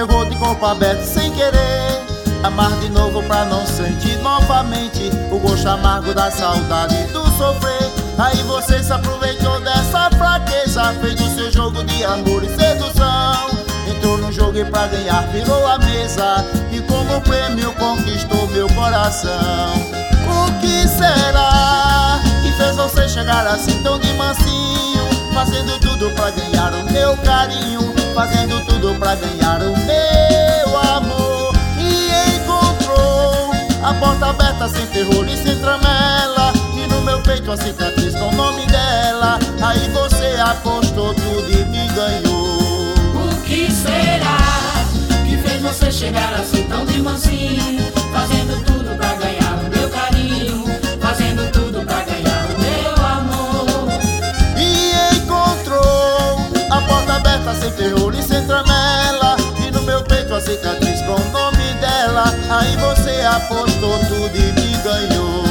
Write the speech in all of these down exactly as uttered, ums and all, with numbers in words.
pegou de corpo aberto sem querer. Amar de novo pra não sentir novamente o gosto amargo da saudade e do sofrer. Aí você se aproveitou dessa fraqueza, fez o seu jogo de amor e sedução. Entrou no jogo e pra ganhar virou a mesa, e como prêmio conquistou meu coração. O que será que fez você chegar assim tão de mansinho, fazendo tudo pra ganhar o meu carinho, fazendo tudo pra ganhar o meu amor? E encontrou a porta aberta sem terror e sem tramela, e no meu peito a cicatriz com o nome dela. Aí você apostou tudo e me ganhou. O que será que fez você chegar assim tão de mansinho, fazendo tudo pra ganhar o meu carinho, fazendo tudo pra ganhar o meu amor? E encontrou a porta aberta sem terror e sem tramela, e no meu peito a cicatriz com o nome dela. Aí você apostou tudo e me ganhou.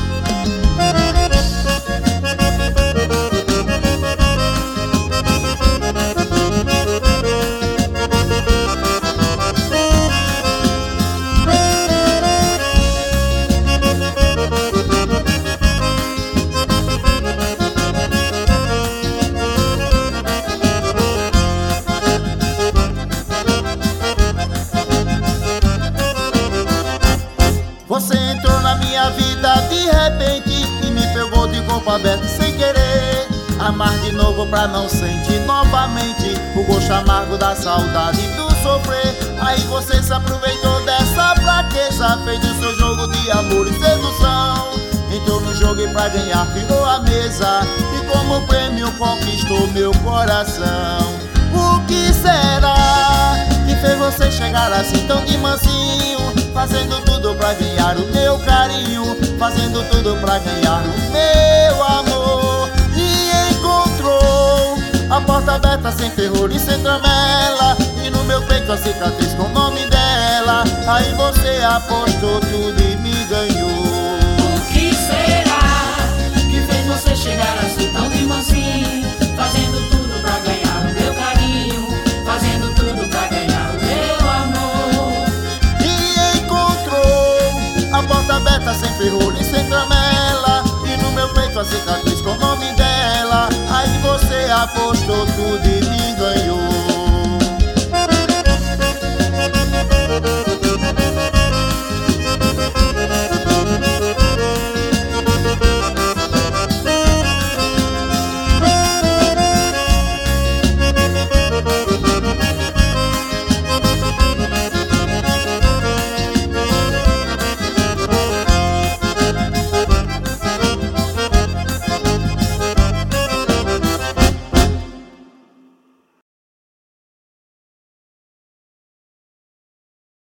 Você entrou na minha vida de repente e me pegou de corpo aberto sem querer. Amar de novo pra não sentir novamente o gosto amargo da saudade e do sofrer. Aí você se aproveitou dessa fraqueza, fez o seu jogo de amor e sedução. Entrou no jogo e pra ganhar virou a mesa, e como prêmio conquistou meu coração. O que será que fez você chegar assim tão de mansinho, fazendo tudo pra ganhar o meu carinho, fazendo tudo pra ganhar o meu amor? E encontrou a porta aberta sem terror e sem tramela, e no meu peito a cicatriz com o nome dela. Aí você apostou tudo e me ganhou. O que será que fez você chegar assim tão de mansinho, fazendo tudo pra ganhar o meu carinho, fazendo tudo pra ganhar o meu amor? E encontrou a porta aberta sem ferrolho e sem tramela, e no meu peito a cicatriz com o nome dela. Aí você apostou tudo